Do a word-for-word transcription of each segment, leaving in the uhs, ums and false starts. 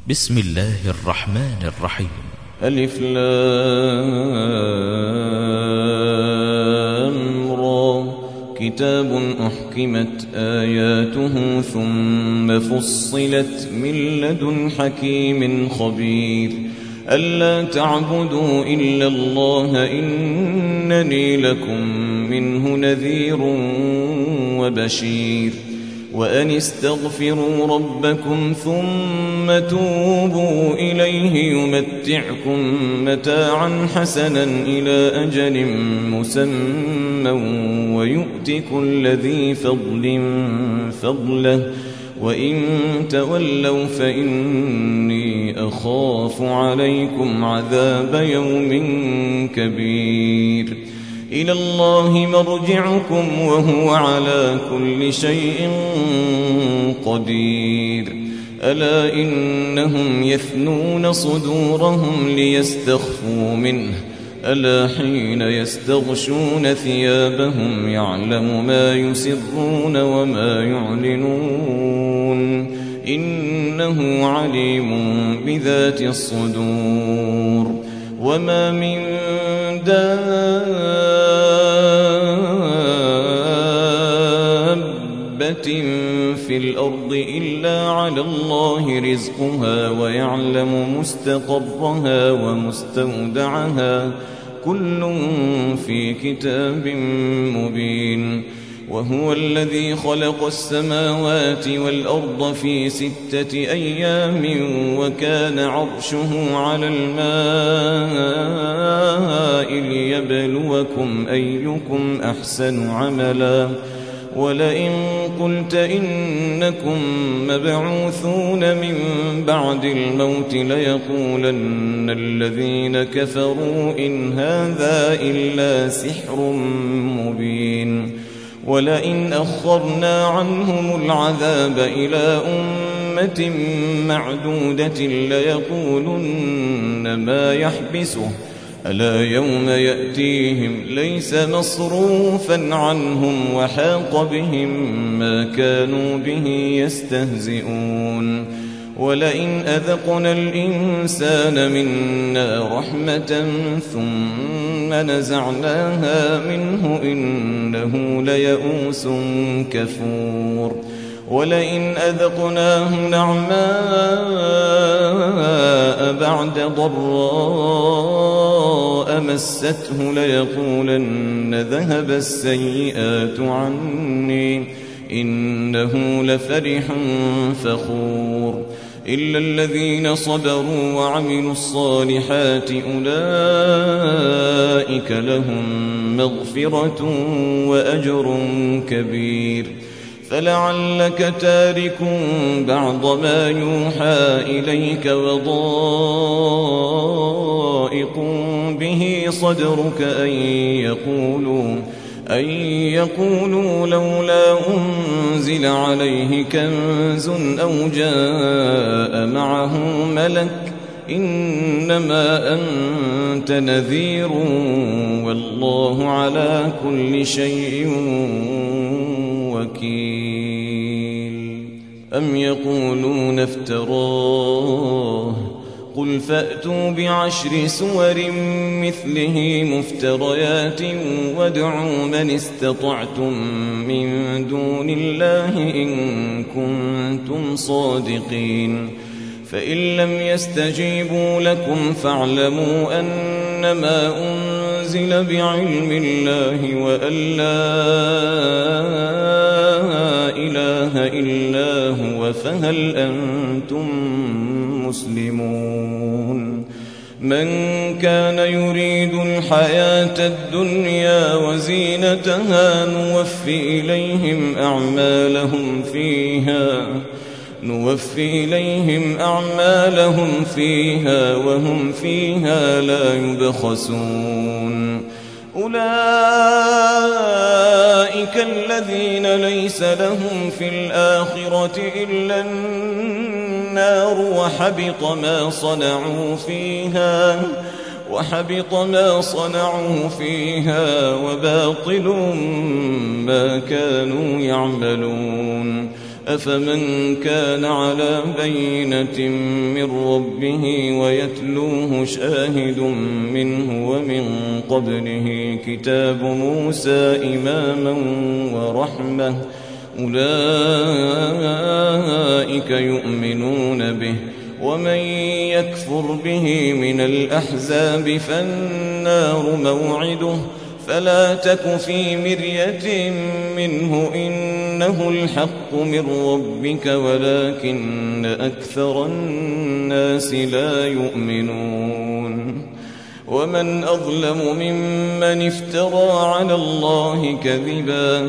بسم الله الرحمن الرحيم. ألف لام را كتاب أحكمت آياته ثم فصلت من لدن حكيم خبير ألا تعبدوا إلا الله إنني لكم منه نذير وبشير وأن استغفروا ربكم ثم توبوا إليه يمتعكم متاعا حسنا إلى أجل مسمى ويؤت كل ذي فضل فضله وإن تولوا فإني أخاف عليكم عذاب يوم كبير إلى الله مرجعكم وهو على كل شيء قدير ألا إنهم يثنون صدورهم ليستخفوا منه ألا حين يستغشون ثيابهم يعلم ما يسرون وما يعلنون إنه عليم بذات الصدور وما من دابة في الأرض إلا على الله رزقها ويعلم مستقرها ومستودعها كل في كتاب مبين وهو الذي خلق السماوات والأرض في ستة أيام وكان عرشه على الماء ليبلوكم أيكم أحسن عملا ولئن قلت إنكم مبعوثون من بعد الموت ليقولن الذين كفروا إن هذا إلا سحر مبين ولئن أخرنا عنهم العذاب إلى أمة معدودة ليقولن ما يحبسه ألا يوم يأتيهم ليس مصروفا عنهم وحاق بهم ما كانوا به يستهزئون ولئن أذقنا الإنسان منا رحمة ثم نزعناها منه إنه ليئوس كفور ولئن أذقناه نعماء بعد ضراء مسته ليقولن ذهب السيئات عني إنه لفرح فخور إلا الذين صبروا وعملوا الصالحات أولئك لهم مغفرة وأجر كبير فلعلك تارك بعض ما يوحى إليك وضائق به صدرك أن يقولوا أن يقولوا لولا أنزل عليه كنز أو جاء معه ملك إنما أنت نذير والله على كل شيء وكيل أم يقولون افتراه قل فأتوا بعشر سور مثله مفتريات وادعوا من استطعتم من دون الله إن كنتم صادقين فإن لم يستجيبوا لكم فاعلموا أنما أنزل بعلم الله وأن لا إله إلا هو فهل أنتم مسلمون من كان يريد الحياة الدنيا وزينتها نوفي إليهم أعمالهم فيها نوفي إليهم أعمالهم فيها وهم فيها لا يبخسون أولئك الذين ليس لهم في الآخرة إلا النار وحبط ما صنعوا فيها وحبط ما صنعوا فيها وباطل ما كانوا يعملون أفمن كان على بينة من ربه ويتلوه شاهد منه ومن قبله كتاب موسى إماما ورحمة أولئك يؤمنون به ومن يكفر به من الأحزاب فالنار موعده فلا تك في مرية منه إنه الحق من ربك ولكن أكثر الناس لا يؤمنون ومن أظلم ممن افترى على الله كذبا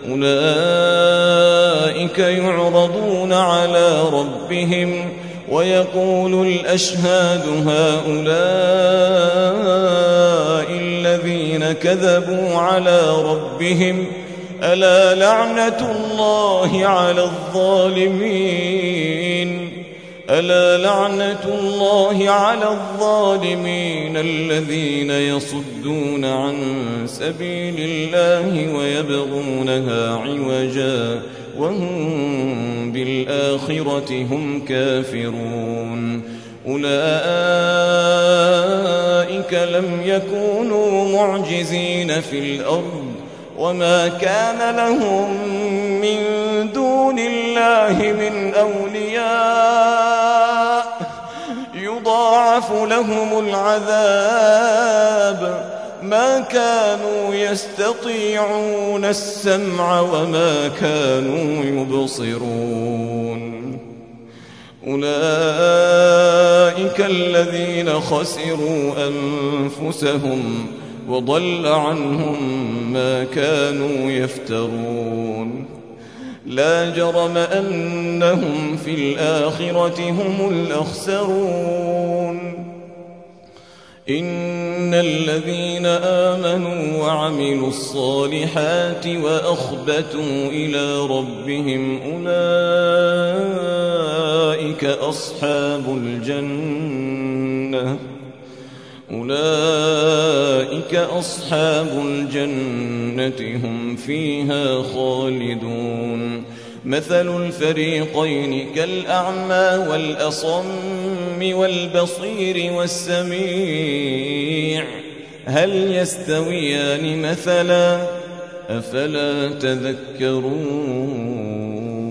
أولئك يعرضون على ربهم ويقول الأشهاد هؤلاء الذين كذبوا على ربهم ألا لعنة الله على الظالمين ألا لعنة الله على الظالمين الذين يصدون عن سبيل الله ويبغونها عوجا وهم بالآخرة هم كافرون أولئك لم يكونوا معجزين في الأرض وما كان لهم من دون الله من أولياء يضاعف لهم العذاب ما كانوا يستطيعون السمع وما كانوا يبصرون أولئك الذين خسروا أنفسهم وضل عنهم ما كانوا يفترون لا جرم أنهم في الآخرة هم الأخسرون إن الذين آمنوا وعملوا الصالحات وأخبتوا إلى ربهم أولئك أصحاب الجنة أولئك أصحاب الجنة هم فيها خالدون مثل الفريقين كالأعمى والأصم والبصير والسميع هل يستويان مثلا أفلا تذكرون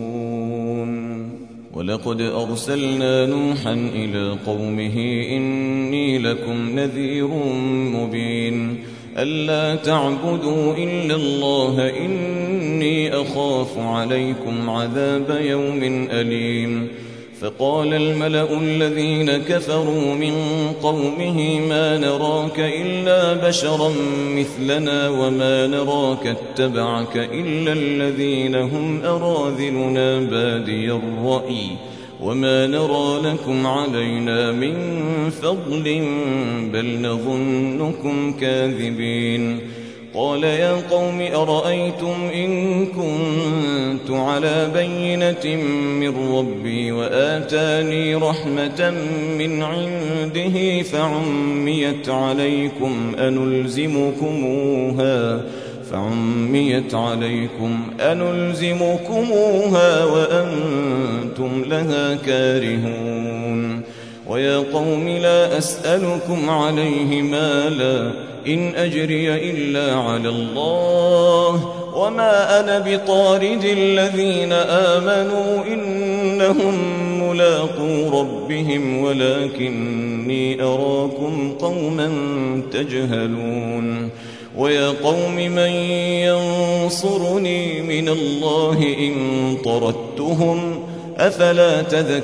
ولقد أرسلنا نوحا إلى قومه إني لكم نذير مبين ألا تعبدوا إلا الله إني أخاف عليكم عذاب يوم أليم فقال الملأ الذين كفروا من قومه ما نراك إلا بشرا مثلنا وما نراك اتبعك إلا الذين هم أراذلنا بادي الرأي وما نرى لكم علينا من فضل بل نظنكم كاذبين قال يا قوم أرأيتم إن كنت على بينة من ربي وآتاني رحمة من عنده فعميت عليكم أنلزمكموها فعميت عليكم أنلزمكموها وأنتم لها كارهون ويا قوم لا أسألكم عليه مالا إن أجري إلا على الله وما أنا بطارد الذين آمنوا إنهم ملاقو ربهم ولكني أراكم قوما تجهلون ويا قوم من ينصرني من الله إن طردتهم أفلا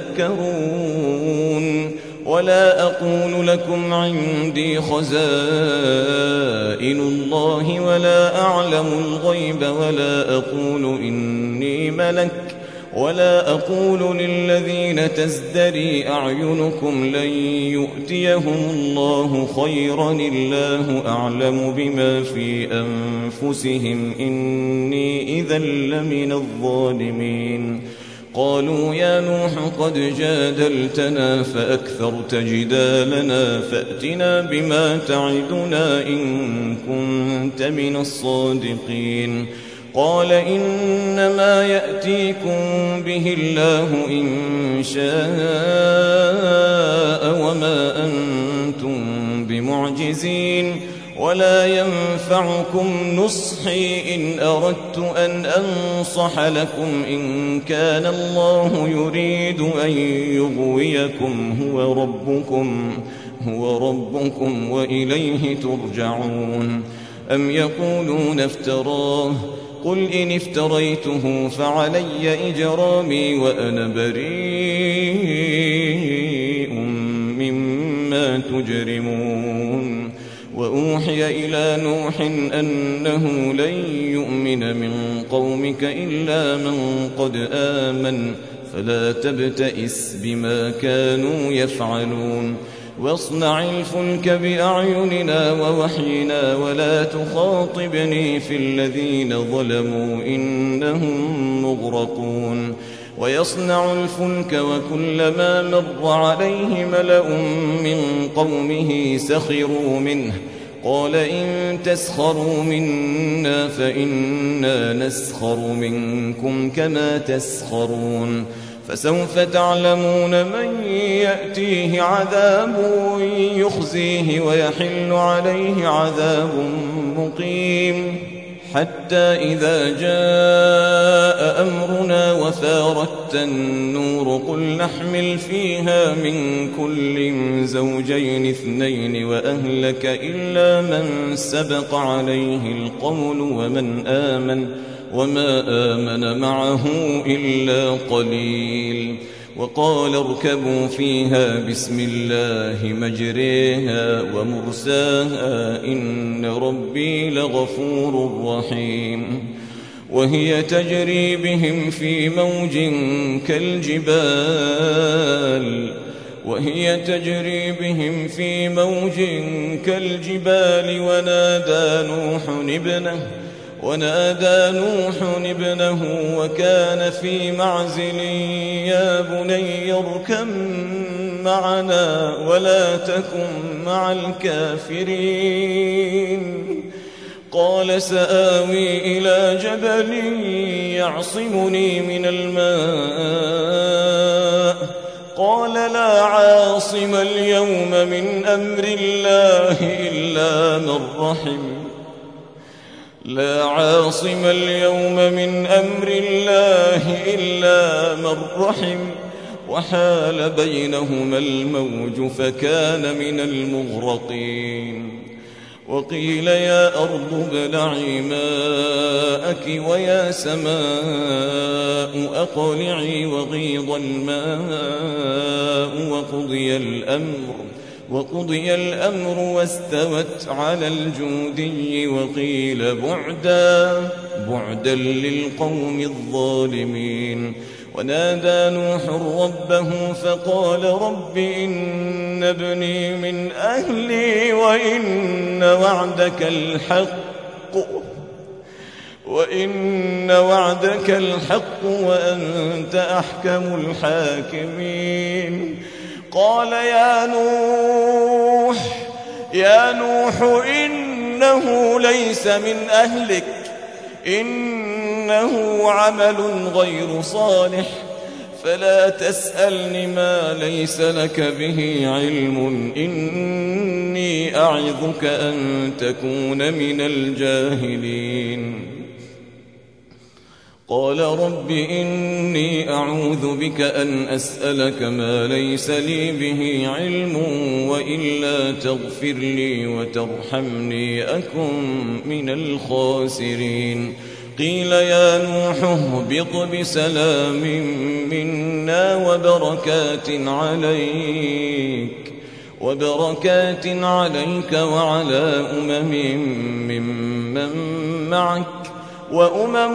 تذكرون ولا أقول لكم عندي خزائن الله ولا أعلم الغيب ولا أقول إني ملك ولا أقول للذين تزدري أعينكم لن يؤتيهم الله خيرا الله أعلم بما في أنفسهم إني إذا لمن الظالمين قالوا يا نوح قد جادلتنا فأكثرت جدالنا فأتنا بما تعدنا إن كنت من الصادقين قال إنما يأتيكم به الله إن شاء وما أنتم بمعجزين ولا ينفعكم نصحي إن أردت أن أنصح لكم إن كان الله يريد أن يغويكم هو ربكم هو ربكم وإليه ترجعون. أم يقولون افتراه قل إن افتريته فعلي إجرامي وأنا بريء مما تجرمون. وأوحي إلى نوح أنه لن يؤمن من قومك إلا من قد آمن فلا تبتئس بما كانوا يفعلون. واصنع الفلك بأعيننا ووحينا ولا تخاطبني في الذين ظلموا إنهم مغرقون. ويصنع الفلك وكلما مر عليه ملأ من قومه سخروا منه قال إن تسخروا منا فإنا نسخر منكم كما تسخرون. فسوف تعلمون من يأتيه عذاب يخزيه ويحل عليه عذاب مقيم. حتى إذا جاء أمرنا وفارت النور قل نحمل فيها من كل زوجين اثنين وأهلك إلا من سبق عليه القول ومن آمن وما آمن معه إلا قليل. وقال اركبوا فيها بسم الله مجريها ومرساها إن ربي لغفور رحيم. وهي تجري بهم في موج كالجبال وهي تجري بهم في موج كالجبال ونادى نوح ابنه ونادى نوح ابنه وكان في معزل يا بني اركب معنا ولا تكن مع الكافرين. قال سآوي إلى جبل يعصمني من الماء قال لا عاصم اليوم من أمر الله إلا من رحم لا عاصم اليوم من أمر الله إلا من رحم وحال بينهما الموج فكان من المغرقين. وقيل يا أرض ابلعي ماءك ويا سماء أقلعي وغيض الماء وقضي الأمر وقضي الأمر واستوت على الجودي وقيل بعدا بعدا للقوم الظالمين. ونادى نوح ربه فقال رب إن ابني من أهلي وإن وعدك الحق وإن وعدك الحق وأنت أحكم الحاكمين. قال يا نوح يا نوح إنه ليس من أهلك إنه عمل غير صالح فلا تسألني ما ليس لك به علم إني أعظك أن تكون من الجاهلين. قال رب إني أعوذ بك أن أسألك ما ليس لي به علم وإلا تغفر لي وترحمني أكن من الخاسرين. قيل يا نوح اهبط بسلام منا وبركات عليك وبركات عليك وعلى أمم ممن معك وأمم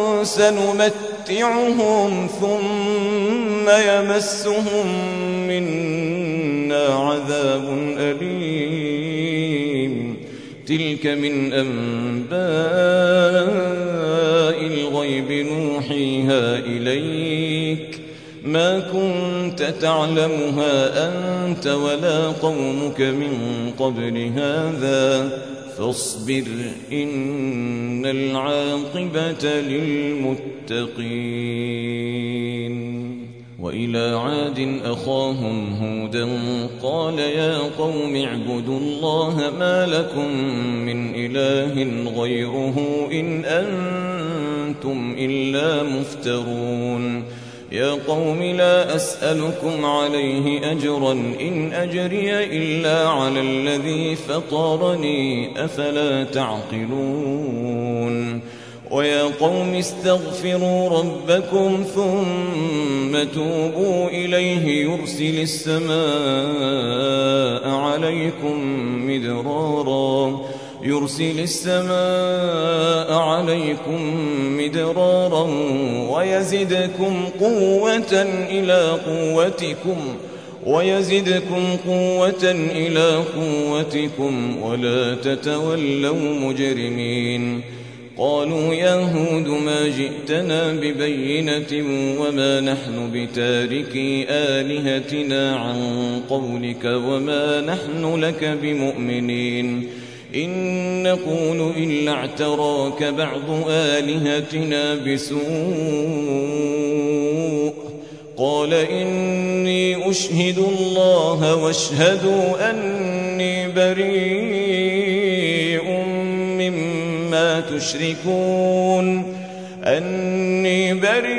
سنمتعهم ثم يمسهم منا عذاب أليم. تلك من أنباء الغيب نوحيها إليك ما كنت تعلمها أنت ولا قومك من قبل هذا فاصبر إن العاقبة للمتقين. وإلى عاد أخاهم هودا قال يا قوم اعبدوا الله ما لكم من إله غيره إن أنتم إلا مفترون. يا قوم لا أسألكم عليه أجرا إن أجري إلا على الذي فطرني أفلا تعقلون. ويا قوم استغفروا ربكم ثم توبوا إليه يرسل السماء عليكم مدرارا يرسل السماء عليكم مدرارا ويزدكم قوة إلى قوتكم ويزدكم قوة إلى قوتكم ولا تتولوا مجرمين. قالوا يا هود ما جئتنا ببينة وما نحن بتاركي آلهتنا عن قولك وما نحن لك بمؤمنين إن نقول إلا اعتراك بعض آلهتنا بسوء. قال إني أشهد الله واشهدوا أني بريء مما تشركون أني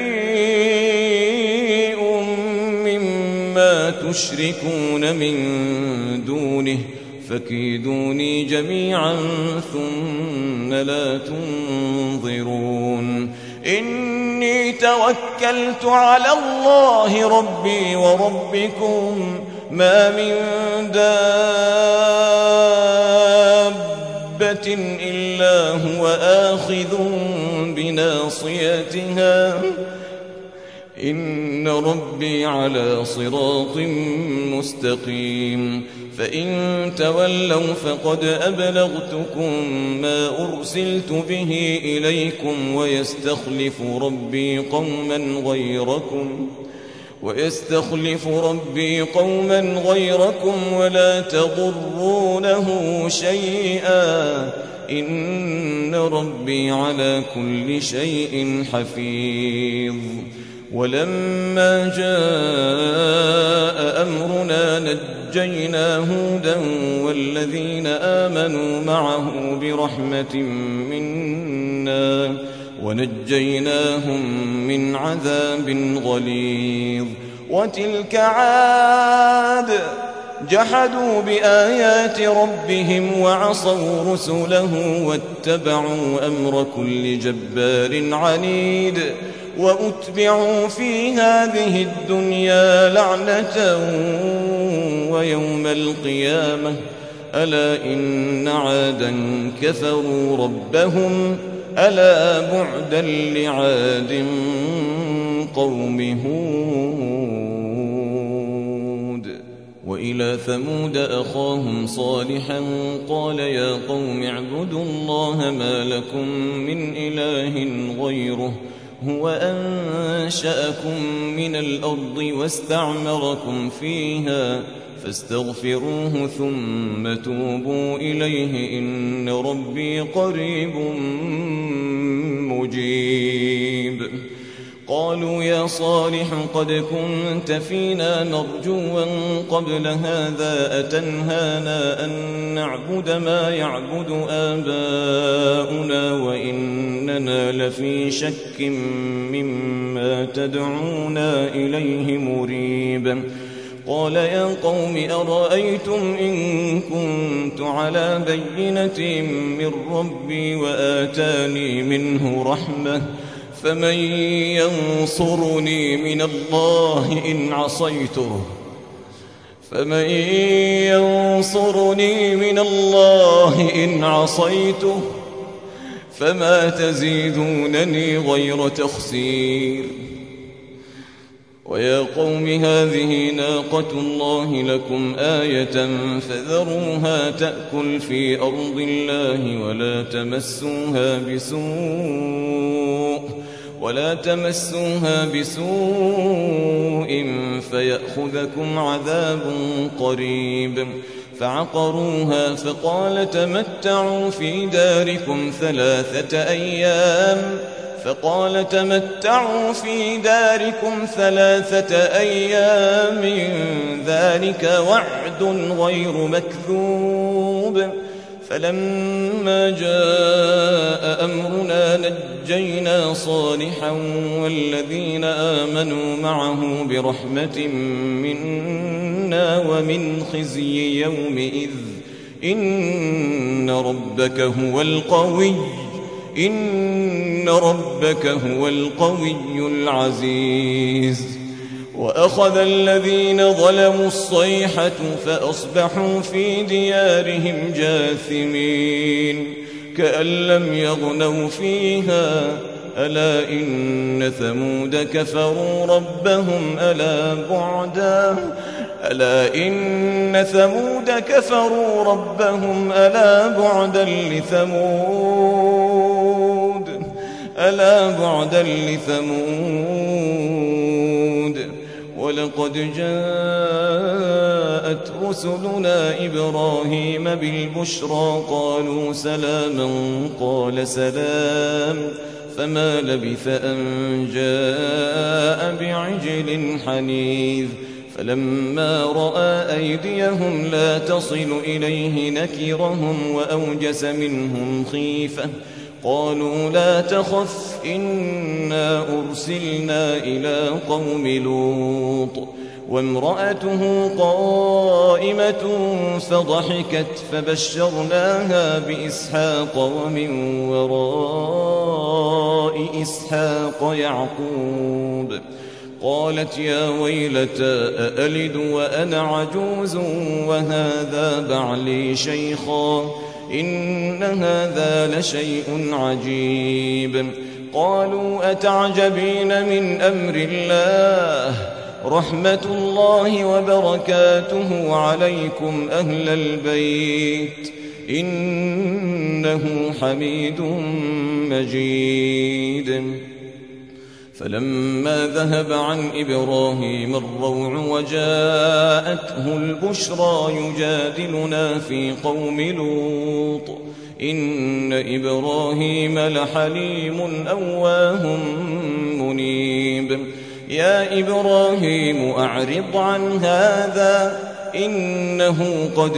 بريء مما تشركون من دونه فكيدوني جميعا ثم لا تنظرون. إني توكلت على الله ربي وربكم ما من دابة إلا هو آخذ بناصيتها إن ربي على صراط مستقيم. فإن تولوا فقد أبلغتكم ما أرسلت به إليكم ويستخلف ربي قوما غيركم ويستخلف ربي قوما غيركم ولا تضرونه شيئا إن ربي على كل شيء حفيظ. ولما جاء أمرنا نجينا هودا والذين آمنوا معه برحمة منا ونجيناهم من عذاب غليظ. وتلك عاد جحدوا بآيات ربهم وعصوا رسله واتبعوا أمر كل جبار عنيد. وأتبعوا في هذه الدنيا لعنة ويوم القيامة ألا إن عادا كفروا ربهم ألا بعدا لعاد قوم هود. وإلى ثمود أخاهم صالحا قال يا قوم اعبدوا الله ما لكم من إله غيره هو أنشأكم من الأرض واستعمركم فيها فاستغفروه ثم توبوا إليه إن ربي قريب مجيب. قالوا يا صالح قد كنت فينا مرجوا قبل هذا أتنهانا أن نعبد ما يعبد آباؤنا وإننا لفي شك مما تدعونا إليه مريب. قال يا قوم أرأيتم إن كنت على بينة من ربي وآتاني منه رحمة فمن ينصرني من الله إن عصيته فمن ينصرني من الله إن عصيته فما تزيدونني غير تخسير. ويا قوم هذه ناقة الله لكم آية فذروها تأكل في أرض الله ولا تمسوها بسوء ولا تمسوها بسوء فيأخذكم عذاب قريب. فعقروها فقال تمتعوا في داركم ثلاثة أيام فقال تمتعوا في داركم ثلاثة أيام ذلك وعد غير مكذوب فلما جاء أمرنا نجينا صالحا والذين آمنوا معه برحمة منا ومن خزي يومئذ إن ربك هو القوي إن ربك هو القوي العزيز وأخذ الذين ظلموا الصيحة فأصبحوا في ديارهم جاثمين كأن لم يغنوا فيها ألا إن ثمود كفروا ربهم ألا بعدا ألا إن ثمود كفروا ربهم ألا بعدا لثمود ألا بعدا لثمود ولقد جاءت رسلنا إبراهيم بالبشرى قالوا سلاما قال سلام فما لبث أن جاء بعجل حنيذ فلما رأى أيديهم لا تصل إليه نكرهم وأوجس منهم خيفة قالوا لا تخف إنا أرسلنا إلى قوم لوط وامرأته قائمة فضحكت فبشرناها بإسحاق ومن وراء إسحاق يعقوب قالت يا ويلتى أألد وأنا عجوز وهذا بعلي شيخا إن هذا لشيء عجيب قالوا أتعجبين من أمر الله رحمة الله وبركاته عليكم أهل البيت إنه حميد مجيد فلما ذهب عن إبراهيم الروع وجاءته البشرى يجادلنا في قوم لوط إن إبراهيم لحليم أواه منيب يا إبراهيم أعرض عن هذا إنه قد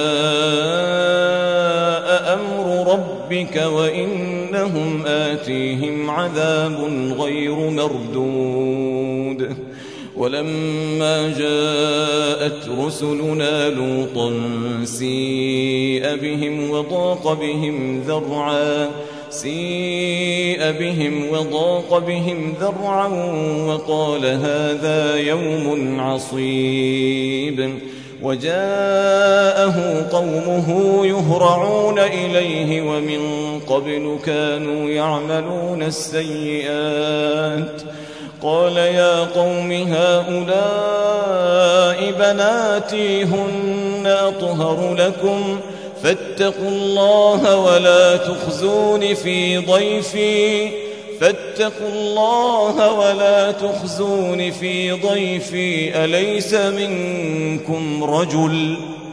جاء أمر ربك وإنهم آتيهم عذاب غير مردود ولما جاءت رسلنا لوطا سيء بهم وضاق بهم ذرعا سيء بهم وضاق بهم ذرعا وقال هذا يوم عصيب وجاءه قومه يهرعون إليه ومن قبل كانوا يعملون السيئات قال يا قوم هؤلاء بناتي هن أطهر لكم فاتقوا الله ولا تخزون في ضيفي فاتقوا الله ولا تخزون في ضيفي أليس منكم رجل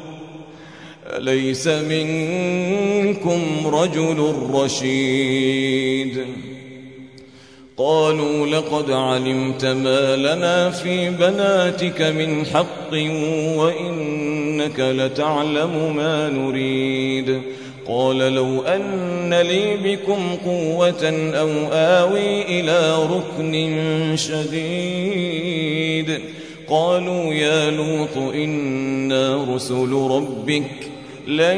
أليس منكم رجل رشيد قالوا لقد علمت ما لنا في بناتك من حق وإنك لتعلم ما نريد قال لو أن لي بكم قوة أو آوي إلى ركن شديد قالوا يا لوط إنا رسل ربك لن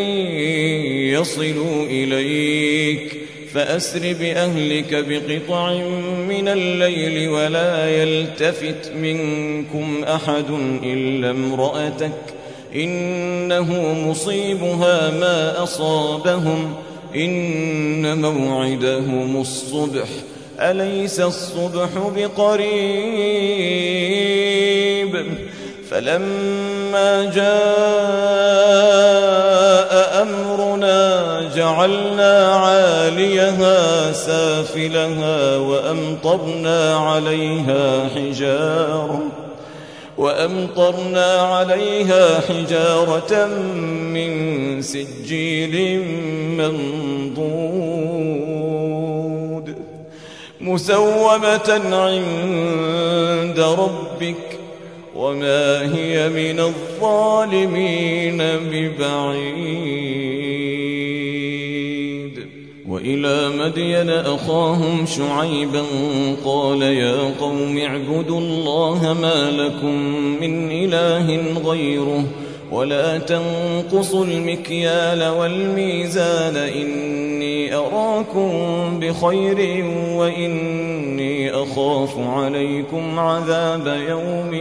يصلوا إليك فأسر بأهلك بقطع من الليل ولا يلتفت منكم أحد إلا امرأتك إنه مصيبها ما أصابهم إن موعدهم الصبح أليس الصبح بقريب فلما جاء أمرنا جعلنا عاليها سافلها وأمطرنا عليها حجارة وأمطرنا عليها حجارة من سجيل منضود مسومة عند ربك وما هي من الظالمين ببعيد. وإلى مدين أخاهم شعيبا قال يا قوم اعبدوا الله ما لكم من إله غيره ولا تنقصوا المكيال والميزان إني أراكم بخير وإني أخاف عليكم عذاب يوم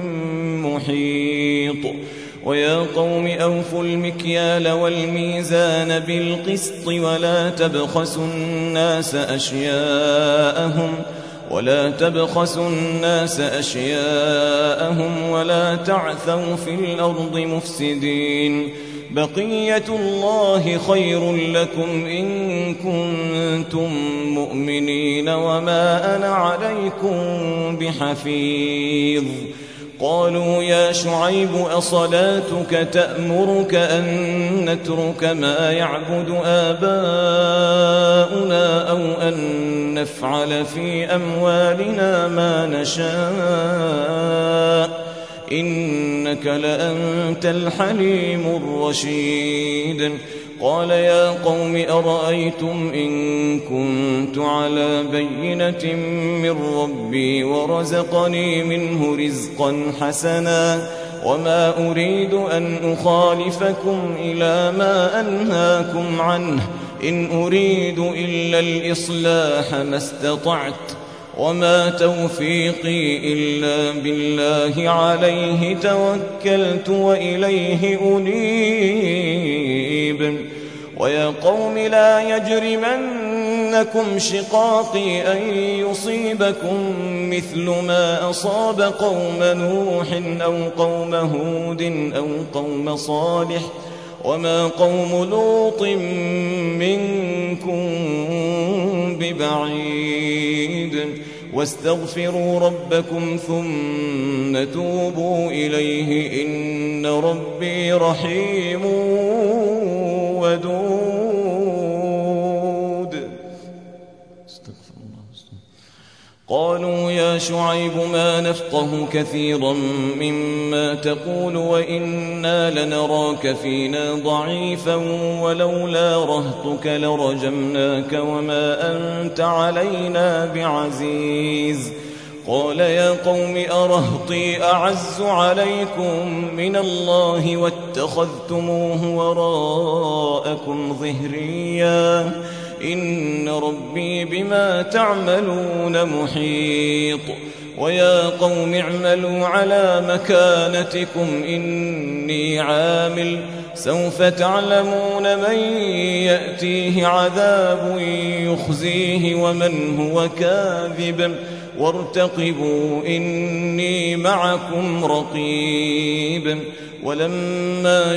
محيط. ويا قوم أوفوا المكيال والميزان بالقسط ولا تبخسوا الناس أشياءهم ولا تبخسوا الناس أشياءهم ولا تعثوا في الأرض مفسدين. بقية الله خير لكم إن كنتم مؤمنين وما أنا عليكم بحفيظ. قالوا يا شعيب أصلاتك تأمرك أن نترك ما يعبد آباؤنا أو أن نفعل في أموالنا ما نشاء إنك لأنت الحليم الرشيد. قال يا قوم أرأيتم إن كنت على بينة من ربي ورزقني منه رزقا حسنا وما أريد أن أخالفكم إلى ما أنهاكم عنه إن أريد إلا الإصلاح ما استطعت وما توفيقي إلا بالله عليه توكلت وإليه أنيب. ويا قوم لا يجرمنكم شقاقي أن يصيبكم مثل ما أصاب قوم نوح أو قوم هود أو قوم صالح وما قوم لوط منكم ببعيد. واستغفروا ربكم ثم توبوا إليه إن ربي رحيم ودود. استغفر الله. قالوا يا شعيب ما نفقه كثيرا مما تقول وإنا لنراك فينا ضعيفا ولولا رهطك لرجمناك وما أنت علينا بعزيز. قال يا قوم أرهطي أعز عليكم من الله واتخذتموه وراءكم ظهريا إن ربي بما تعملون محيط. ويا قوم اعملوا على مكانتكم إني عامل سوف تعلمون من يأتيه عذاب يخزيه ومن هو كاذب وارتقبوا إني معكم رقيب. ولما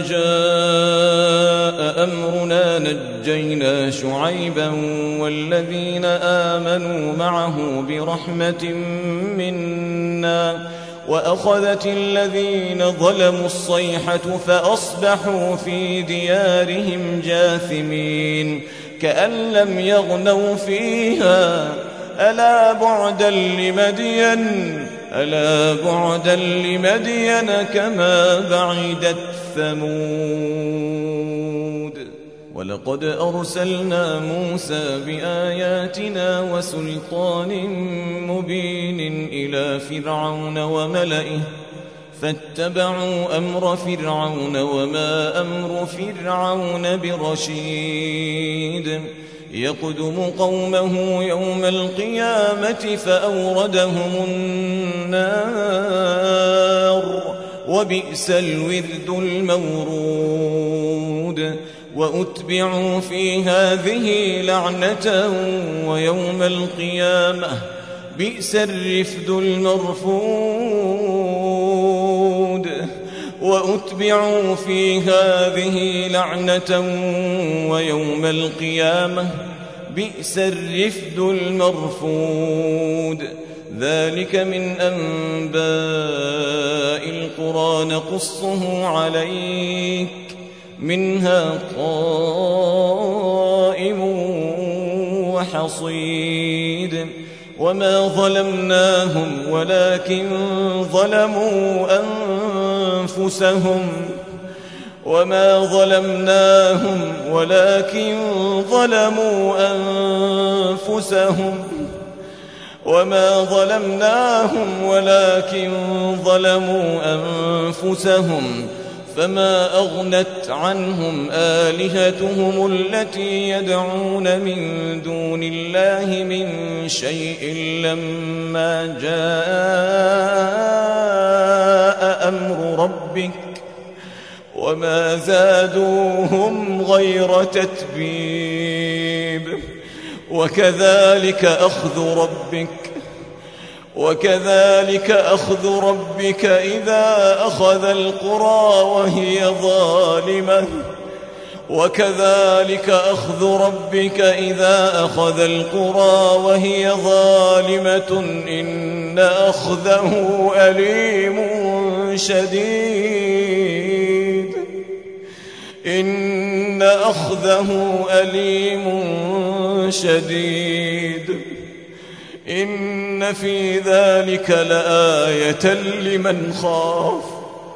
جاء أمرنا نجينا شعيبا والذين آمنوا معه برحمة منا وأخذت الذين ظلموا الصيحة فأصبحوا في ديارهم جاثمين كأن لم يغنوا فيها ألا بعدا لمدين ألا بعدا لمدين كما بعدت ثمود. ولقد أرسلنا موسى بآياتنا وسلطان مبين إلى فرعون وملئه فاتبعوا أمر فرعون وما أمر فرعون برشيد. يقدم قومه يوم القيامة فأوردهم النار وبئس الورد المورود. وأتبعوا في هذه لعنة ويوم القيامة بئس الرفد المرفود. وأتبعوا في هذه لعنة ويوم القيامة بئس الرفد المرفود. ذلك من أنباء القرى نقصه عليك منها قائم وحصيد وما ظلمناهم ولكن ظلموا أنفسهم وما ظلمناهم ولكن ظلموا أنفسهم وما ظلمناهم ولكن ظلموا أنفسهم فما أغنت عنهم آلهتهم التي يدعون من دون الله من شيء لما جاء أمر ربك وما زادوهم غير تتبيب وكذلك أخذ ربك وكذلك أخذ ربك إذا أخذ القرى وهي ظالمة وكذلك أخذ ربك إذا أخذ القرى وهي ظالمة إن أخذه أليم شديد إن أخذه أليم شديد إن في ذلك لآية لمن خاف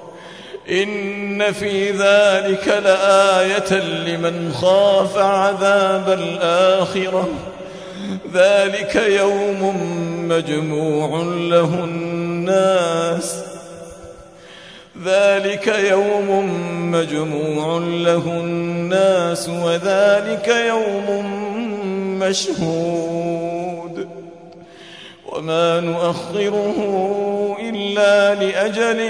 إن في ذلك لآية لمن خاف عذاب الآخرة ذلك يوم مجموع له الناس ذلك يوم مجموع له الناس وذلك يوم مشهود وما نؤخره إلا لأجل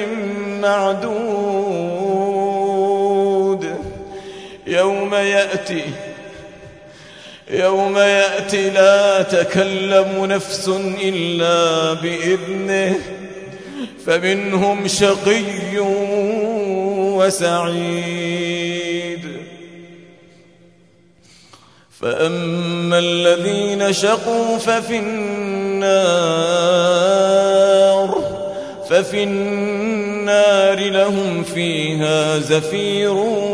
معدود يوم يأتي يوم يأتي لا تكلم نفس إلا بإذنه فمنهم شقي وسعيد فأما الذين شقوا ففي النار ففي النار لهم فيها زفير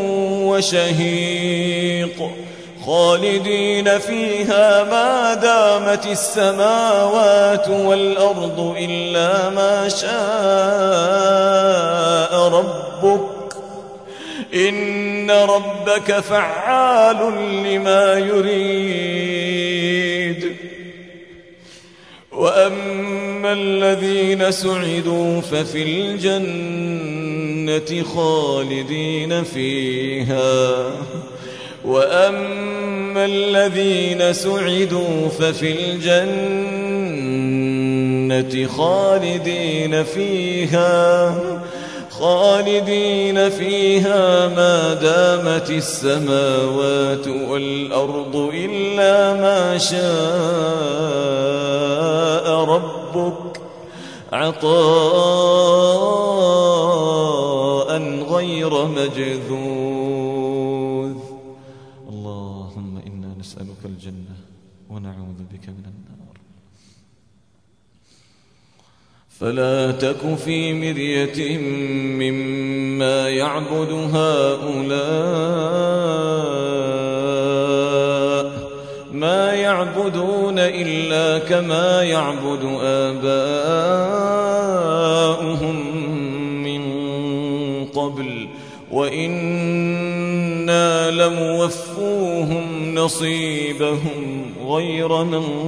وشهيق خالدين فيها ما دامت السماوات والأرض إلا ما شاء ربك إن ربك فعال لما يريد وأما الذين سعدوا ففي الجنة خالدين فيها وأما الذين سعدوا ففي الجنة خالدين فيها خالدين فيها ما دامت السماوات والأرض إلا ما شاء ربك عطاء غير مجذوذ اللهم إنا نسألك الجنة ونعوذ بك من النار فلا تك في مرية مما يعبد هؤلاء ما يعبدون إلا كما يعبد آباؤهم من قبل وإنا لموفوهم نصيبهم غير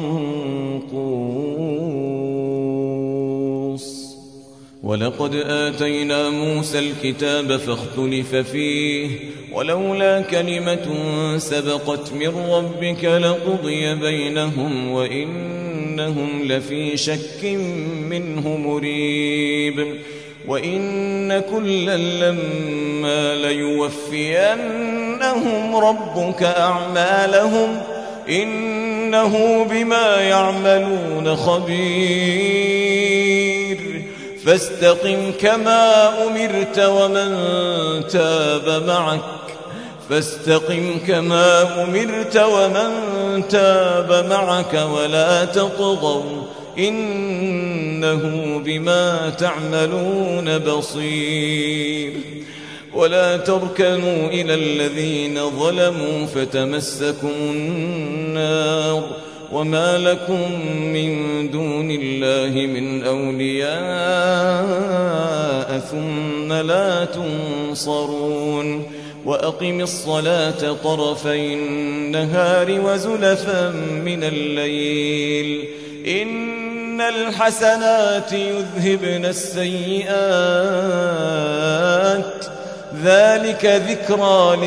منقوص ولقد آتينا موسى الكتاب فاختلف فيه ولولا كلمة سبقت من ربك لقضي بينهم وإنهم لفي شك منه مريب وإن كلا لما ليوفينهم ربك أعمالهم إنه بما يعملون خبير فاستقم كما أمرت ومن تاب معك فاستقم كما أمرت ومن تاب معك ولا تطغوا إنه بما تعملون بصير. ولا تركنوا إلى الذين ظلموا فتمسكم النار وما لكم من دون الله من أولياء ثم لا تنصرون. وأقم الصلاة طرفي النهار وزلفا من الليل إن الحسنات يذهبن السيئات ذلك ذكرى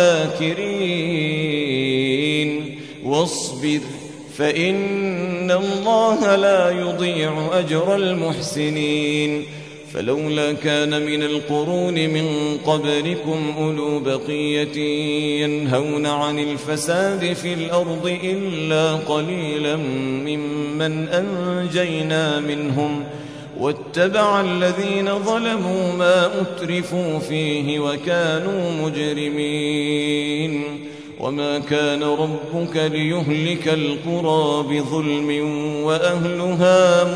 للذاكرين. واصبر فإن الله لا يضيع أجر المحسنين. فلولا كان من القرون من قبلكم أولو بقية ينهون عن الفساد في الأرض إلا قليلا ممن أنجينا منهم واتبع الذين ظلموا ما أترفوا فيه وكانوا مجرمين. وما كان ربك ليهلك القرى بظلم وأهلها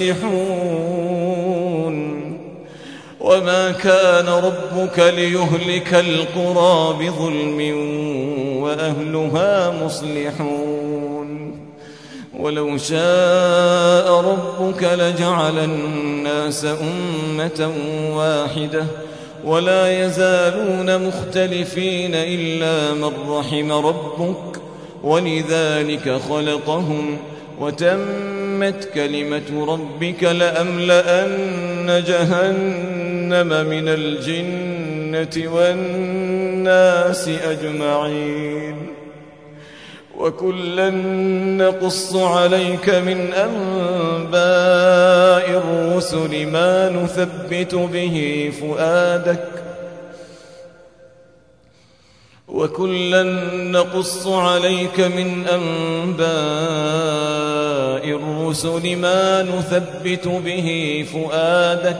مصلحون وما كان ربك ليهلك القرى بظلم وأهلها مصلحون. ولو شاء ربك لجعل الناس أمة واحدة ولا يزالون مختلفين إلا من رحم ربك ولذلك خلقهم وتمت كلمة ربك لأملأن جهنم من الجنة والناس أجمعين. وكلا نقص عليك من أنباء الرسل ما نثبت به فؤادك وكلا نقص عليك من أنباء الرسل ما نثبت به فؤادك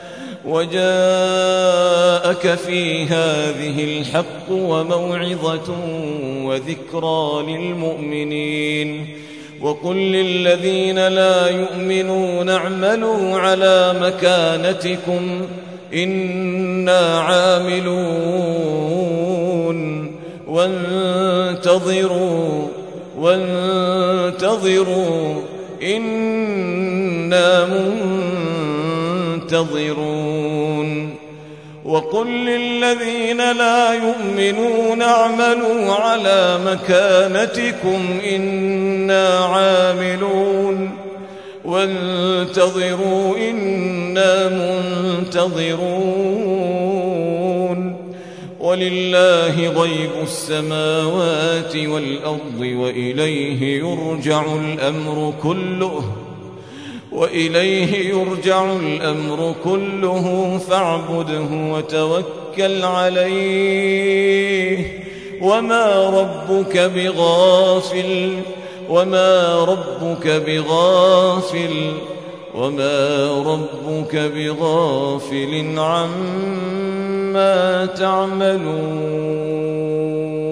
وجاءك في هذه الحق وموعظة وذكرى للمؤمنين. وقل للذين لا يؤمنون اعملوا على مكانتكم إنا عاملون وانتظروا وانتظروا إنا منتظرون. وقل للذين لا يؤمنون اعملوا على مكانتكم إنا عاملون وانتظروا إنا منتظرون. ولله غيب السماوات والأرض وإليه يرجع الأمر كله وإليه يرجع الأمر كله فاعبده وتوكل عليه وما ربك بغافل وما ربك بغافل وما ربك بغافل عما تعملون.